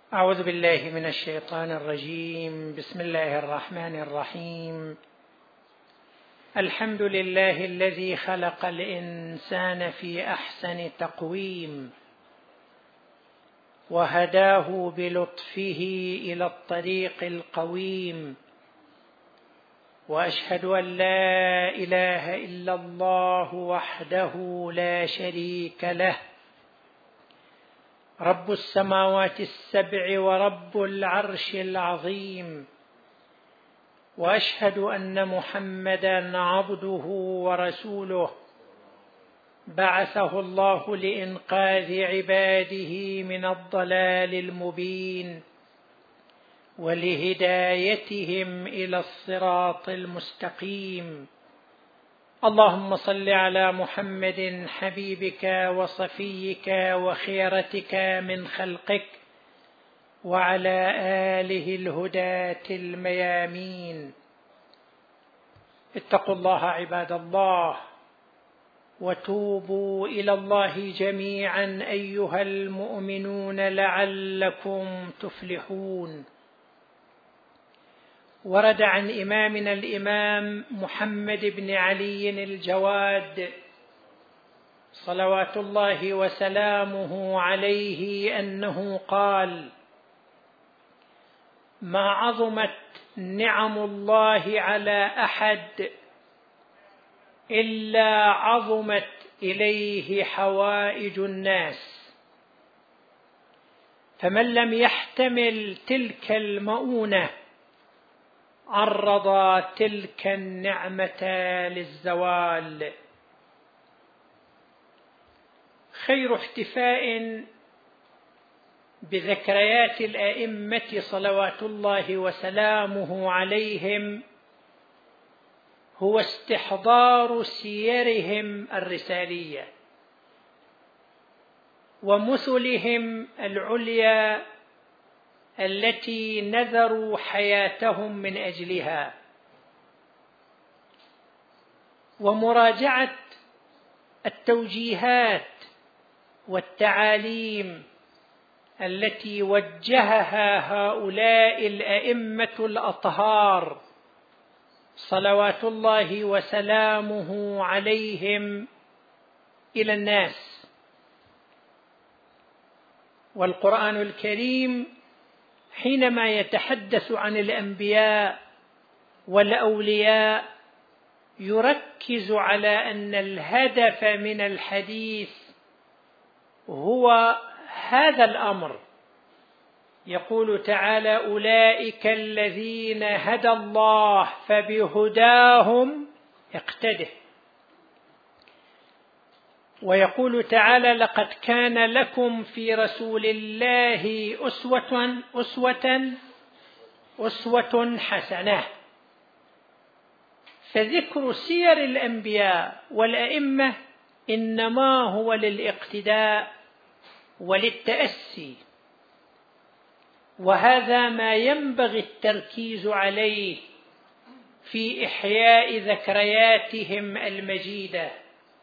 أعوذ بالله من الشيطان الرجيم. بسم الله الرحمن الرحيم. الحمد لله الذي خلق الإنسان في أحسن تقويم وهداه بلطفه إلى الطريق القويم، وأشهد أن لا إله إلا الله وحده لا شريك له، رب السماوات السبع ورب العرش العظيم، وأشهد أن محمدًا عبده ورسوله بعثه الله لإنقاذ عباده من الضلال المبين ولهدايتهم إلى الصراط المستقيم. اللهم صل على محمد حبيبك وصفيك وخيرتك من خلقك وعلى آله الهداة الميامين. اتقوا الله عباد الله، وتوبوا إلى الله جميعا أيها المؤمنون لعلكم تفلحون. ورد عن إمامنا الإمام محمد بن علي الجواد صلوات الله وسلامه عليه أنه قال: ما عظمت نعم الله على أحد إلا عظمت إليه حوائج الناس، فمن لم يحتمل تلك المؤونة عرض تلك النعمة للزوال. خير احتفاء بذكريات الأئمة صلوات الله وسلامه عليهم هو استحضار سيرهم الرسالية ومثلهم العليا التي نذروا حياتهم من أجلها، ومراجعة التوجيهات والتعاليم التي وجهها هؤلاء الأئمة الأطهار صلوات الله وسلامه عليهم إلى الناس. والقرآن الكريم حينما يتحدث عن الأنبياء والأولياء يركز على أن الهدف من الحديث هو هذا الأمر. يقول تعالى: أولئك الذين هدى الله فبهداهم اقتده. ويقول تعالى: لقد كان لكم في رسول الله أسوة حسنة. فذكر سير الأنبياء والأئمة إنما هو للاقتداء وللتأسي، وهذا ما ينبغي التركيز عليه في إحياء ذكرياتهم المجيدة.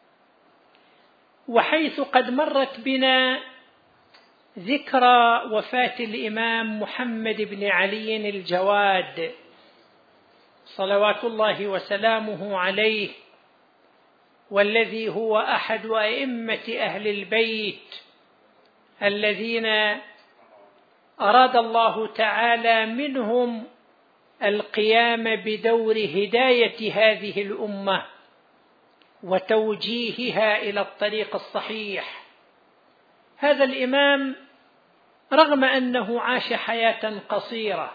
وحيث قد مرت بنا ذكرى وفاة الإمام محمد بن علي الجواد صلوات الله وسلامه عليه، والذي هو أحد أئمة أهل البيت الذين أراد الله تعالى منهم القيام بدور هداية هذه الأمة وتوجيهها إلى الطريق الصحيح. هذا الإمام رغم أنه عاش حياة قصيرة،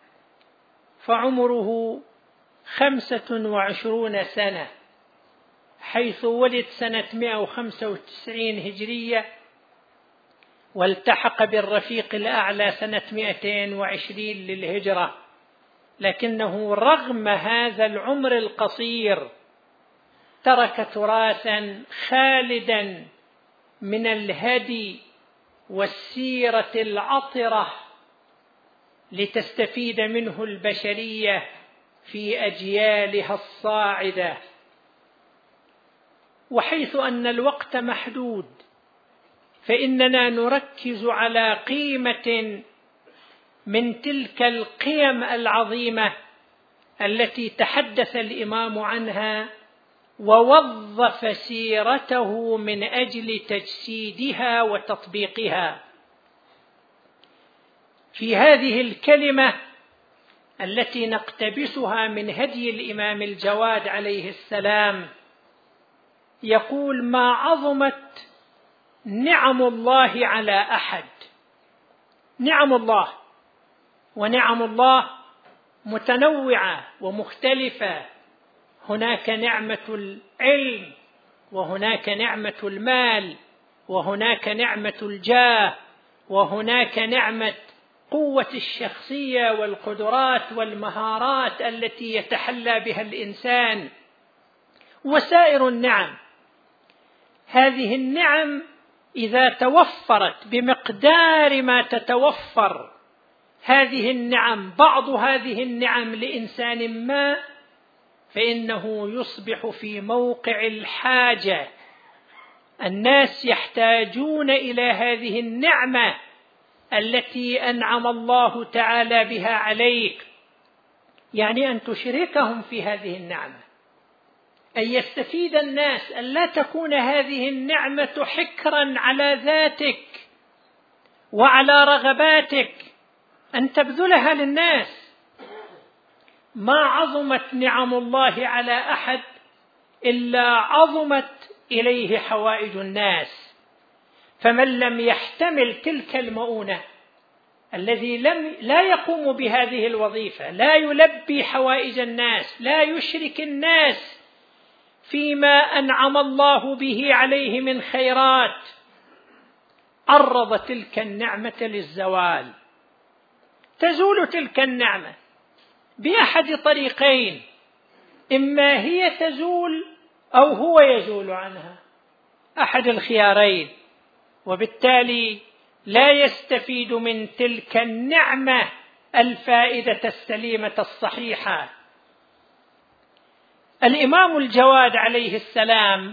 فعمره 25 سنة، حيث ولد سنة 195 هجرية، والتحق بالرفيق الأعلى سنة 220 للهجرة. لكنه رغم هذا العمر القصير ترك تراثا خالدا من الهدي والسيرة العطرة لتستفيد منه البشرية في أجيالها الصاعدة. وحيث أن الوقت محدود فإننا نركز على قيمة من تلك القيم العظيمة التي تحدث الإمام عنها ووظف سيرته من أجل تجسيدها وتطبيقها. في هذه الكلمة التي نقتبسها من هدي الإمام الجواد عليه السلام يقول: ما عظمت نعم الله على أحد. نعم الله، ونعم الله متنوعة ومختلفة. هناك نعمة العلم، وهناك نعمة المال، وهناك نعمة الجاه، وهناك نعمة قوة الشخصية والقدرات والمهارات التي يتحلى بها الإنسان، وسائر النعم. هذه النعم إذا توفرت بمقدار ما تتوفر هذه النعم، بعض هذه النعم لإنسان ما، فإنه يصبح في موقع الحاجة. الناس يحتاجون إلى هذه النعمة التي أنعم الله تعالى بها عليك، يعني أن تشركهم في هذه النعمة، أن يستفيد الناس، أن لا تكون هذه النعمة حكرا على ذاتك وعلى رغباتك، أن تبذلها للناس. ما عظمت نعم الله على أحد إلا عظمت إليه حوائج الناس. فمن لم يحتمل تلك المؤونة، الذي لا يقوم بهذه الوظيفة، لا يلبي حوائج الناس، لا يشرك الناس فيما أنعم الله به عليه من خيرات، عرض تلك النعمة للزوال. تزول تلك النعمة بأحد طريقين: إما هي تزول أو هو يزول عنها، أحد الخيارين، وبالتالي لا يستفيد من تلك النعمة الفائدة السليمة الصحيحة. الإمام الجواد عليه السلام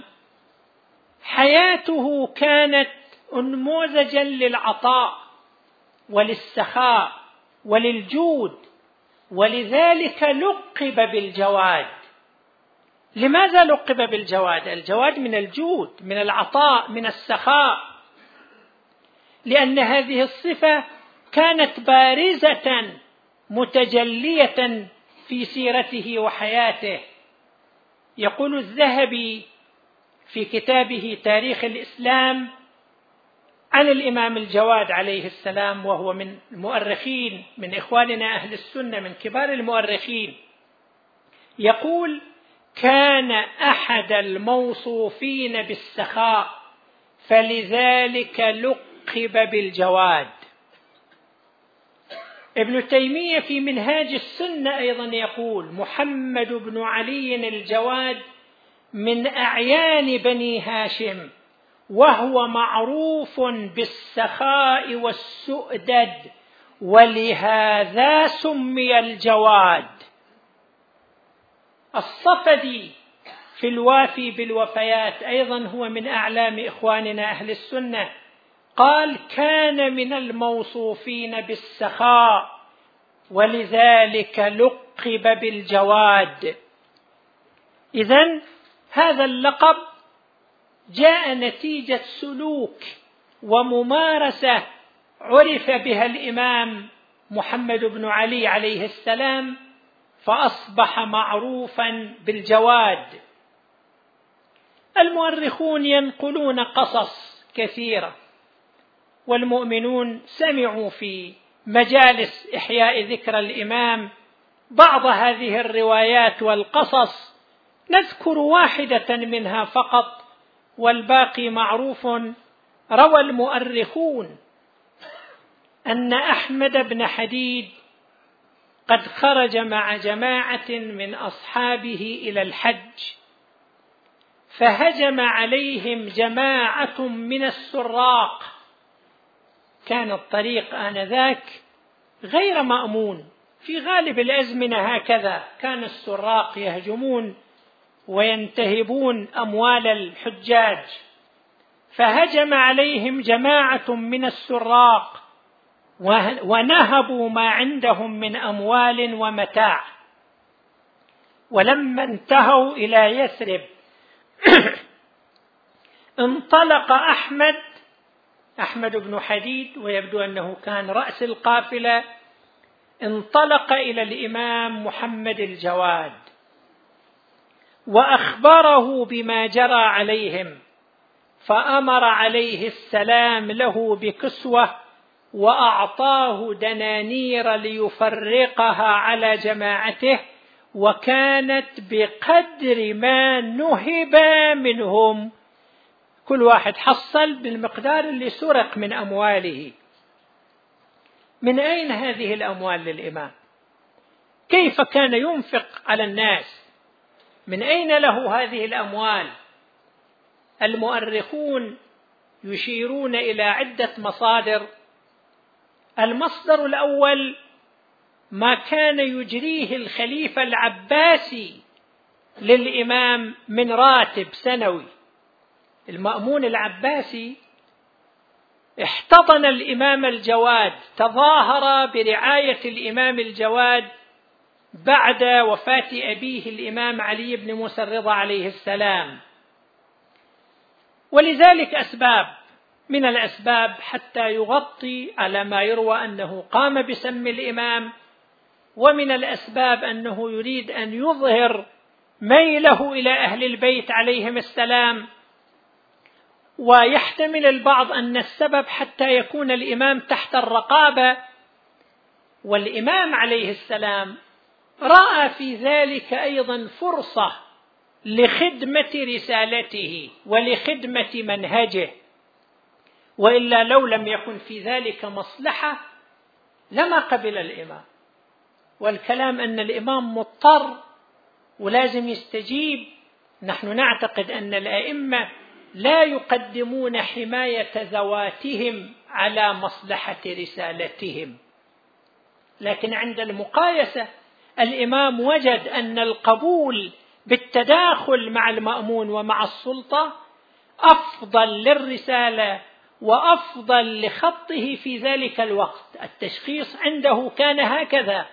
حياته كانت نموذجا للعطاء وللسخاء وللجود، ولذلك لقب بالجواد. لماذا لقب بالجواد؟ الجواد من الجود، من العطاء، من السخاء، لأن هذه الصفة كانت بارزة متجلية في سيرته وحياته. يقول الذهبي في كتابه تاريخ الإسلام عن الإمام الجواد عليه السلام، وهو من المؤرخين، من إخواننا أهل السنة، من كبار المؤرخين، يقول: كان أحد الموصوفين بالسخاء، فلذلك لقب بالجواد. ابن تيمية في منهاج السنة أيضا يقول: محمد بن علي الجواد من أعيان بني هاشم، وهو معروف بالسخاء والسؤدد، ولهذا سمي الجواد. الصفدي في الوافي بالوفيات أيضا هو من أعلام إخواننا أهل السنة، قال: كان من الموصوفين بالسخاء، ولذلك لقب بالجواد. إذن هذا اللقب جاء نتيجة سلوك وممارسة عرف بها الإمام محمد بن علي عليه السلام، فأصبح معروفا بالجواد. المؤرخون ينقلون قصص كثيرة، والمؤمنون سمعوا في مجالس إحياء ذكر الإمام بعض هذه الروايات والقصص. نذكر واحدة منها فقط، والباقي معروف. روى المؤرخون أن أحمد بن حديد قد خرج مع جماعة من أصحابه إلى الحج، فهجم عليهم جماعة من السراق. كان الطريق آنذاك غير مأمون، في غالب الأزمنة هكذا كان السراق يهجمون وينتهبون أموال الحجاج. فهجم عليهم جماعة من السراق ونهبوا ما عندهم من أموال ومتاع. ولما انتهوا إلى يثرب انطلق أحمد بن حديد، ويبدو أنه كان رأس القافلة، انطلق إلى الإمام محمد الجواد وأخبره بما جرى عليهم، فأمر عليه السلام له بكسوة وأعطاه دنانير ليفرقها على جماعته، وكانت بقدر ما نهب منهم، كل واحد حصل بالمقدار اللي سرق من أمواله. من أين هذه الأموال للإمام؟ كيف كان ينفق على الناس؟ من أين له هذه الأموال؟ المؤرخون يشيرون إلى عدة مصادر. المصدر الأول ما كان يجريه الخليفة العباسي للإمام من راتب سنوي. المأمون العباسي احتضن الإمام الجواد، تظاهر برعاية الإمام الجواد بعد وفاة أبيه الإمام علي بن موسى الرضا عليه السلام، ولذلك أسباب من الأسباب حتى يغطي على ما يروى أنه قام بسم الإمام، ومن الأسباب أنه يريد أن يظهر ميله إلى أهل البيت عليهم السلام. ويحتمل البعض أن السبب حتى يكون الإمام تحت الرقابة، والإمام عليه السلام رأى في ذلك أيضا فرصة لخدمة رسالته ولخدمة منهجه، وإلا لو لم يكن في ذلك مصلحة لما قبل الإمام. والكلام أن الإمام مضطر ولازم يستجيب. نحن نعتقد أن الأئمة لا يقدمون حماية ذواتهم على مصلحة رسالتهم، لكن عند المقايسة الإمام وجد أن القبول بالتداخل مع المأمون ومع السلطة أفضل للرسالة وأفضل لخطه في ذلك الوقت. التشخيص عنده كان هكذا،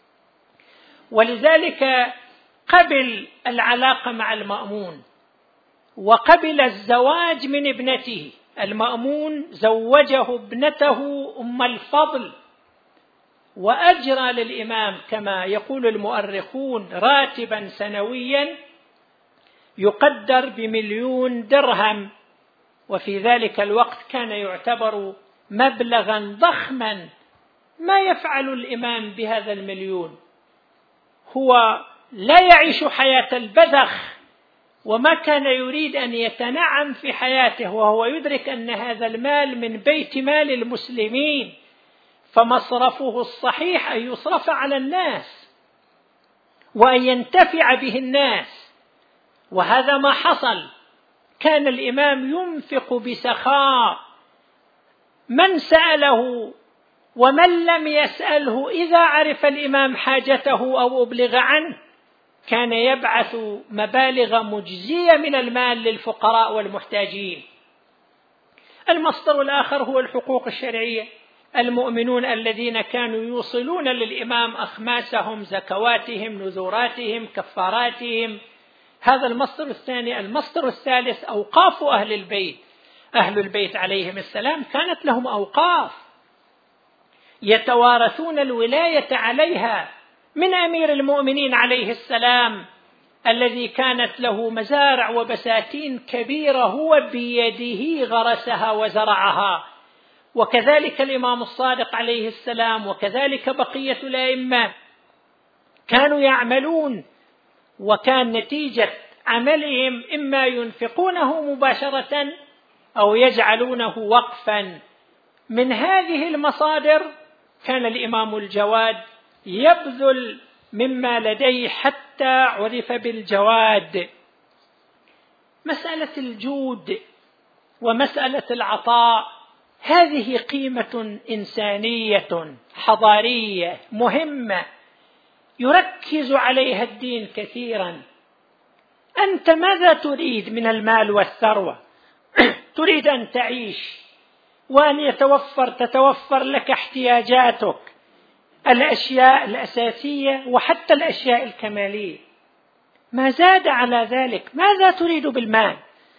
ولذلك قبل العلاقة مع المأمون وقبل الزواج من ابنته. المأمون زوجه ابنته أم الفضل، وأجرى للإمام كما يقول المؤرخون راتبا سنويا يقدر ب1,000,000 درهم، وفي ذلك الوقت كان يعتبر مبلغا ضخما. ما يفعل الإمام بهذا 1,000,000؟ هو لا يعيش حياة البذخ، وما كان يريد أن يتنعم في حياته، وهو يدرك أن هذا المال من بيت مال المسلمين، فمصرفه الصحيح أن يصرف على الناس وأن ينتفع به الناس، وهذا ما حصل. كان الإمام ينفق بسخاء، من سأله ومن لم يسأله إذا عرف الإمام حاجته أو أبلغ عنه كان يبعث مبالغ مجزية من المال للفقراء والمحتاجين. المصدر الآخر هو الحقوق الشرعية. المؤمنون الذين كانوا يوصلون للإمام أخماسهم، زكواتهم، نذوراتهم، كفاراتهم، هذا المصدر الثاني. المصدر الثالث أوقاف أهل البيت. أهل البيت عليهم السلام كانت لهم أوقاف يتوارثون الولاية عليها من أمير المؤمنين عليه السلام الذي كانت له مزارع وبساتين كبيرة هو بيده غرسها وزرعها، وكذلك الإمام الصادق عليه السلام، وكذلك بقية الأئمة كانوا يعملون، وكان نتيجة عملهم إما ينفقونه مباشرة أو يجعلونه وقفا. من هذه المصادر كان الإمام الجواد يبذل مما لديه حتى عرف بالجواد. مسألة الجود ومسألة العطاء هذه قيمة إنسانية حضارية مهمة يركز عليها الدين كثيرا. أنت ماذا تريد من المال والثروة؟ تريد أن تعيش، وأن تتوفر لك احتياجاتك، الأشياء الأساسية وحتى الأشياء الكمالية. ما زاد على ذلك. ماذا تريد بالمال؟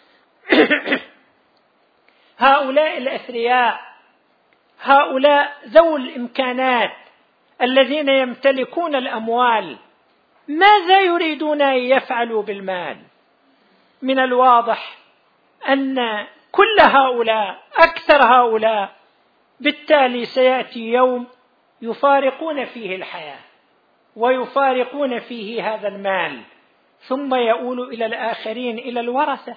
هؤلاء الأثرياء، هؤلاء ذو الإمكانات الذين يمتلكون الأموال، ماذا يريدون أن يفعلوا بالمال؟ من الواضح أن كل هؤلاء، أكثر هؤلاء، بالتالي سيأتي يوم يفارقون فيه الحياة ويفارقون فيه هذا المال، ثم يؤول إلى الآخرين، إلى الورثة،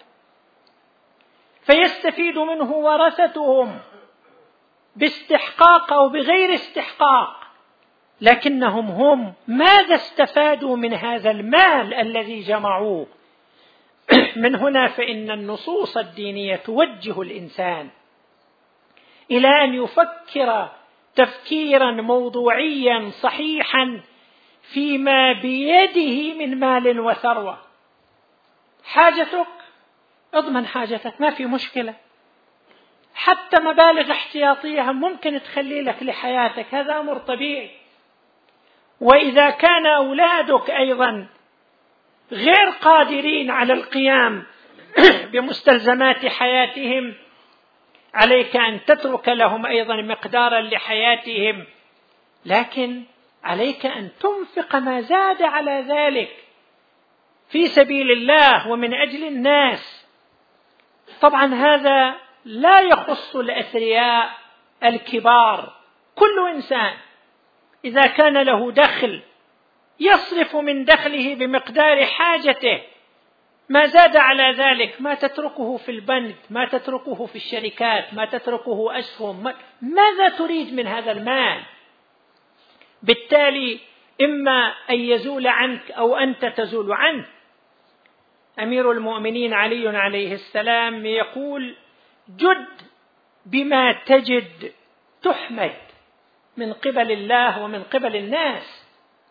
فيستفيد منه ورثتهم باستحقاق أو بغير استحقاق، لكنهم هم ماذا استفادوا من هذا المال الذي جمعوه؟ من هنا فإن النصوص الدينية توجه الإنسان إلى أن يفكر تفكيرا موضوعيا صحيحا فيما بيده من مال وثروة. حاجتك اضمن حاجتك، ما في مشكلة، حتى مبالغ احتياطية ممكن تخلي لك لحياتك، هذا أمر طبيعي. وإذا كان أولادك أيضا غير قادرين على القيام بمستلزمات حياتهم، عليك أن تترك لهم أيضا مقدارا لحياتهم، لكن عليك أن تنفق ما زاد على ذلك في سبيل الله ومن أجل الناس. طبعا هذا لا يخص الأثرياء الكبار، كل إنسان إذا كان له دخل يصرف من دخله بمقدار حاجته، ما زاد على ذلك ما تتركه في البنك، ما تتركه في الشركات، ما تتركه أسهم، ماذا تريد من هذا المال؟ بالتالي إما أن يزول عنك أو أنت تزول عنه. أمير المؤمنين علي عليه السلام يقول: جد بما تجد تحمد من قبل الله ومن قبل الناس.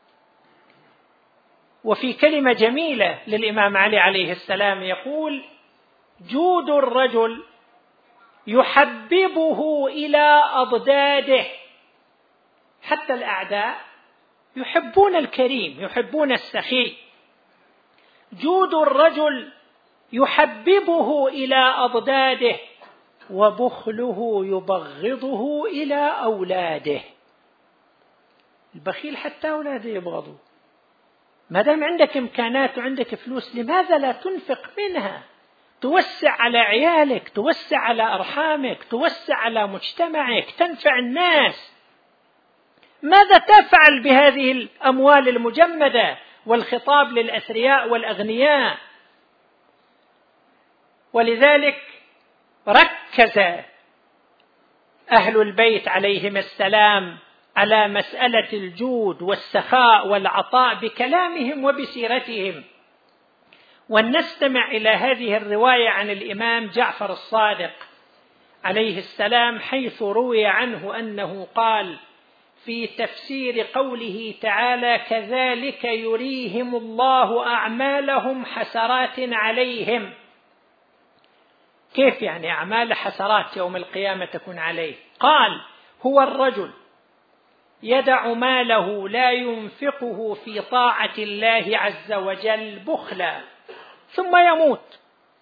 وفي كلمة جميلة للإمام علي عليه السلام يقول: جود الرجل يحببه إلى أضداده. حتى الأعداء يحبون الكريم، يحبون السخي. جود الرجل يحببه إلى أضداده، وبخله يبغضه إلى أولاده. البخيل حتى أولاده يبغضوه. ما دام عندك إمكانات وعندك فلوس، لماذا لا تنفق منها؟ توسع على عيالك، توسع على أرحامك، توسع على مجتمعك، تنفع الناس. ماذا تفعل بهذه الأموال المجمدة؟ والخطاب للأثرياء والأغنياء. ولذلك ركز أهل البيت عليهم السلام على مسألة الجود والسخاء والعطاء بكلامهم وبسيرتهم. ونستمع إلى هذه الرواية عن الإمام جعفر الصادق عليه السلام، حيث روي عنه أنه قال في تفسير قوله تعالى: كذلك يريهم الله أعمالهم حسرات عليهم. كيف يعني أعمال حسرات يوم القيامة تكون عليه؟ قال: هو الرجل يدع ماله لا ينفقه في طاعة الله عز وجل بخلا، ثم يموت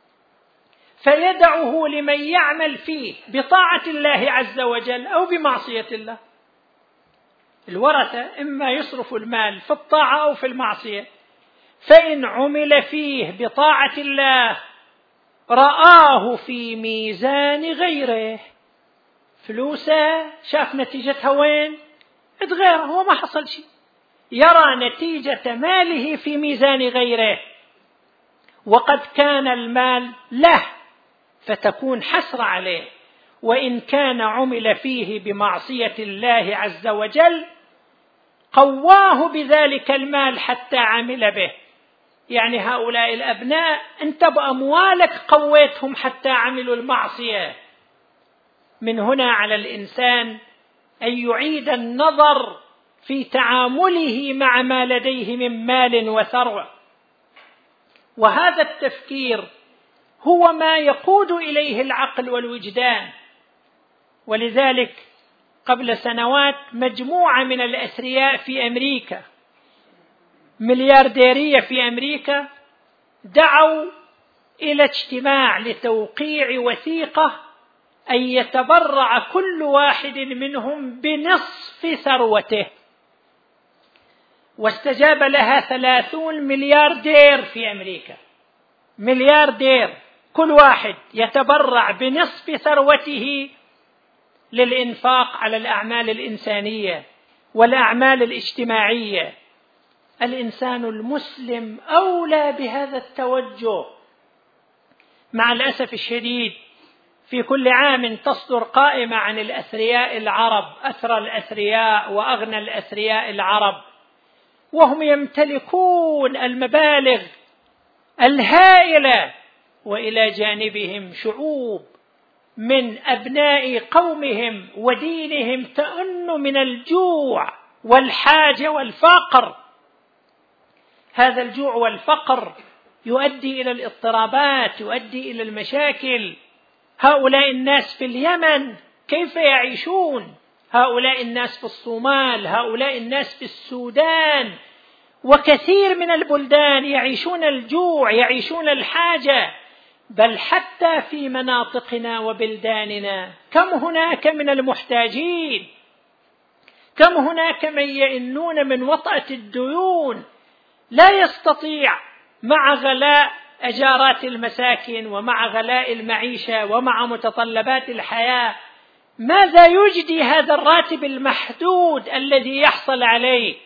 فيدعه لمن يعمل فيه بطاعة الله عز وجل أو بمعصية الله. الورثة إما يصرف المال في الطاعة أو في المعصية، فإن عمل فيه بطاعة الله رآه في ميزان غيره، فلوسه شاف نتيجتها وين؟ غيره، هو ما حصل شيء، يرى نتيجة ماله في ميزان غيره، وقد كان المال له فتكون حسرة عليه. وإن كان عمل فيه بمعصية الله عز وجل قواه بذلك المال حتى عمل به. يعني هؤلاء الأبناء أنت بأموالك قويتهم حتى عملوا المعصية. من هنا على الإنسان أن يعيد النظر في تعامله مع ما لديه من مال وثروة، وهذا التفكير هو ما يقود إليه العقل والوجدان. ولذلك قبل سنوات مجموعة من الأثرياء في أمريكا، مليارديرية في أمريكا، دعوا إلى اجتماع لتوقيع وثيقة أن يتبرع كل واحد منهم بنصف ثروته، واستجاب لها 30 ملياردير في أمريكا، ملياردير كل واحد يتبرع بنصف ثروته للإنفاق على الأعمال الإنسانية والأعمال الاجتماعية. الإنسان المسلم أولى بهذا التوجه. مع الأسف الشديد في كل عام تصدر قائمة عن الأثرياء العرب، أثرى الأثرياء وأغنى الأثرياء العرب، وهم يمتلكون المبالغ الهائلة، وإلى جانبهم شعوب من أبناء قومهم ودينهم تئن من الجوع والحاجة والفقر. هذا الجوع والفقر يؤدي إلى الاضطرابات، يؤدي إلى المشاكل. هؤلاء الناس في اليمن كيف يعيشون؟ هؤلاء الناس في الصومال، هؤلاء الناس في السودان وكثير من البلدان يعيشون الجوع، يعيشون الحاجة. بل حتى في مناطقنا وبلداننا كم هناك من المحتاجين، كم هناك من يئنون من وطأة الديون، لا يستطيع مع غلاء أجارات المساكن ومع غلاء المعيشة ومع متطلبات الحياة ماذا يجدي هذا الراتب المحدود الذي يحصل عليه.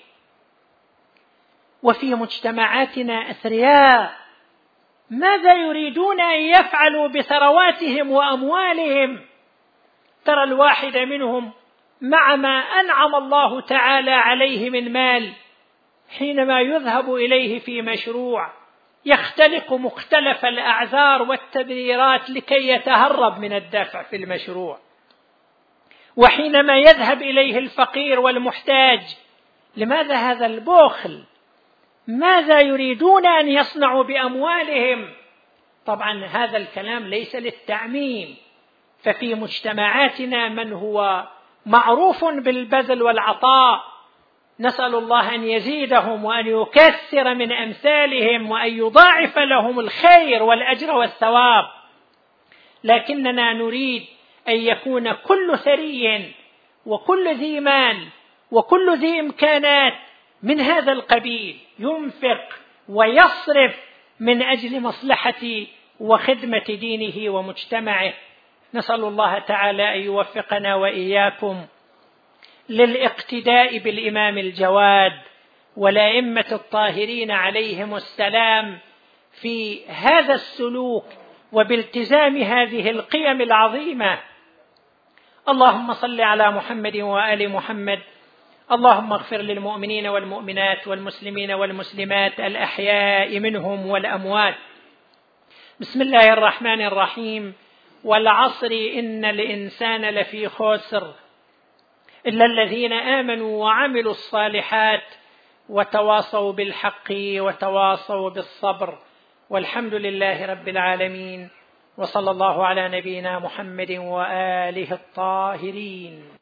وفي مجتمعاتنا أثرياء ماذا يريدون أن يفعلوا بثرواتهم وأموالهم؟ ترى الواحد منهم مع ما أنعم الله تعالى عليه من مال، حينما يذهب إليه في مشروع يختلق مختلف الأعذار والتبريرات لكي يتهرب من الدفع في المشروع. وحينما يذهب إليه الفقير والمحتاج، لماذا هذا البخل؟ ماذا يريدون أن يصنعوا بأموالهم؟ طبعا هذا الكلام ليس للتعميم، ففي مجتمعاتنا من هو معروف بالبذل والعطاء، نسأل الله أن يزيدهم وأن يكثر من أمثالهم وأن يضاعف لهم الخير والأجر والثواب. لكننا نريد أن يكون كل ثري وكل ذي مال وكل ذي إمكانات من هذا القبيل ينفق ويصرف من أجل مصلحة وخدمة دينه ومجتمعه. نسأل الله تعالى أن يوفقنا وإياكم للاقتداء بالإمام الجواد والأئمة الطاهرين عليهم السلام في هذا السلوك وبالتزام هذه القيم العظيمة. اللهم صل على محمد وآل محمد. اللهم اغفر للمؤمنين والمؤمنات والمسلمين والمسلمات الأحياء منهم والأموات. بسم الله الرحمن الرحيم. والعصر إن الإنسان لفي خسر إلا الذين آمنوا وعملوا الصالحات وتواصوا بالحق وتواصوا بالصبر. والحمد لله رب العالمين، وصلى الله على نبينا محمد وآله الطاهرين.